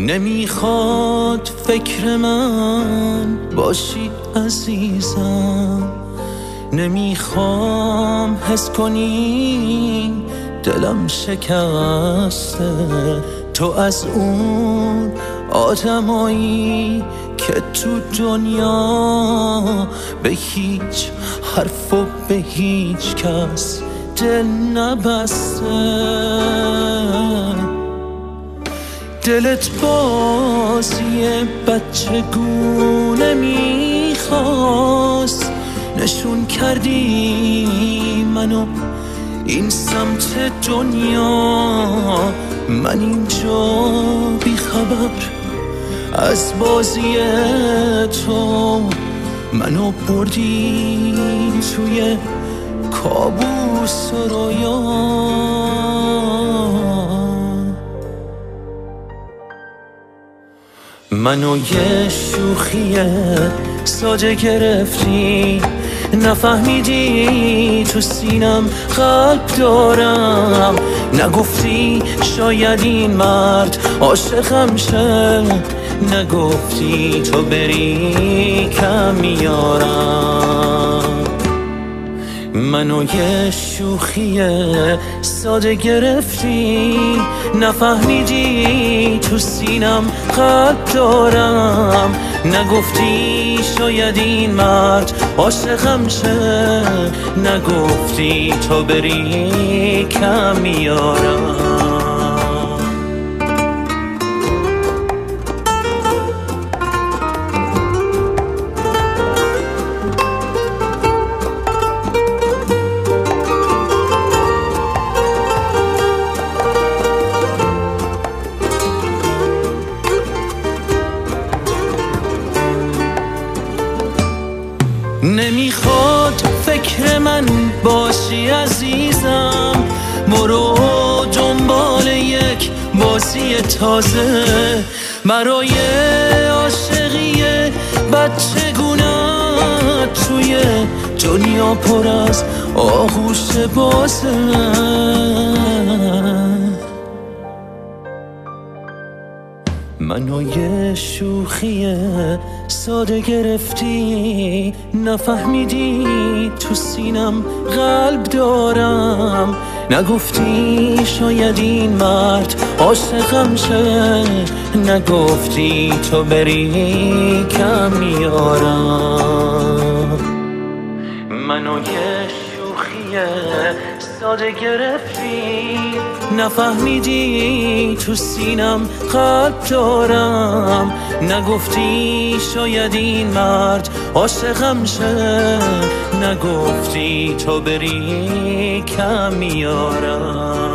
نمیخواد فکر من باشی عزیزم، نمیخوام حس کنی دلم شکسته. تو از اون آدمایی که تو دنیا به هیچ حرف و به هیچ کس دل نبسته. دلت بازی بچگونه میخواست، نشون کردی منو این سمت دنیا. من اینجا بی خبر از بازی تو، منو بردی توی کابوس و رویا. منو یه شوخی ساده گرفتی، نفهمیدی تو سینم قلب دارم. نگفتی شاید این مرد عاشقم شه، نگفتی تو بری کم میارم. منو یه شوخی ساده گرفتی، نفهمیدی تو سینم قلب دارم. نگفتی شاید این مرد عاشقم شه، نگفتی تو بری کم میارم. نمیخواد فکر من باشی عزیزم، برو دنبال یک بازی تازه برای عاشقی بچگونه. توی دنیا پر از آغوش بازه. منو یه شوخی ساده گرفتی، نفهمیدی تو سینم قلب دارم. نگفتی شاید این مرد عاشقم شه، نگفتی تو بری کم میارم. منو یه شوخی ساده گرفتی، نفهمیدی تو سینم قلب دارم. نگفتی شاید این مرد عاشقم شه، نگفتی تو بری کم میارم.